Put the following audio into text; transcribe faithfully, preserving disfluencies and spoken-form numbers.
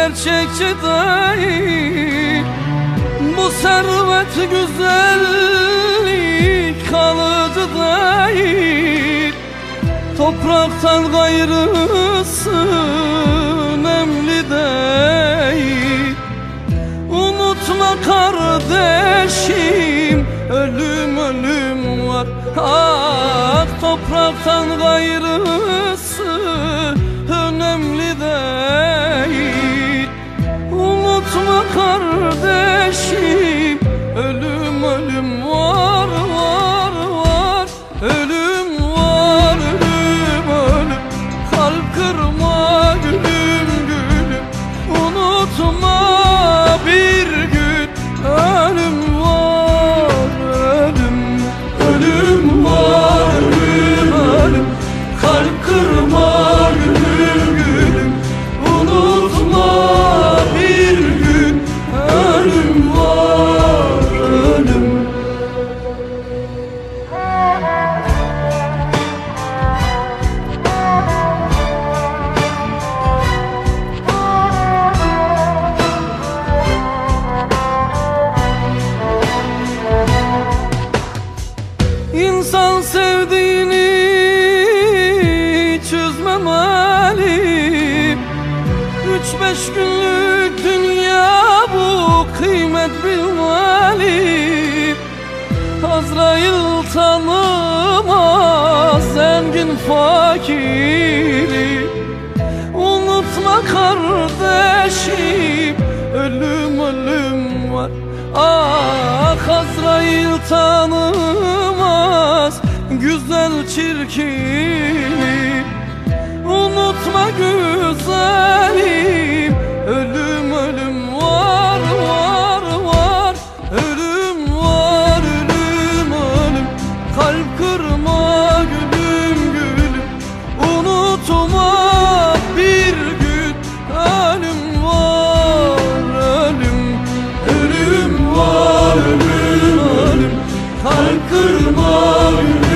gerçekçi değil. Bu servet güzellik kalıcı değil. Topraktan gayrısı önemli değil. Unutma kardeşim, ölüm ölüm var. Ah, topraktan gayrısı önemli değil. Unutma kardeşim, ölüm ölüm var var var. Ölüm var, ölüm ölüm. Kalp kırma gülüm gülüm. Unutma bir gün ölüm var, ölüm. Ölüm var, ölüm ölüm. Kalp kırma gülüm gülüm. Unutma bir gün ölüm var, ölüm. İnsan sevdiğini çözmemeli. Üç beş günlük dünya bu, kıymet bilmeli. Azrail tanımaz zengin fakiri. Unutma kardeşim, ölüm ölüm var. Ah, Azrail tanımaz güzel çirkini. Unutma güzelim, ölüm ölüm var var var. Ölüm var, ölüm ölüm. Kalp kırma gülüm gülüm. Unutma bir gün ölüm var, ölüm. Ölüm var, ölüm ölüm. Kalp kırma gülüm.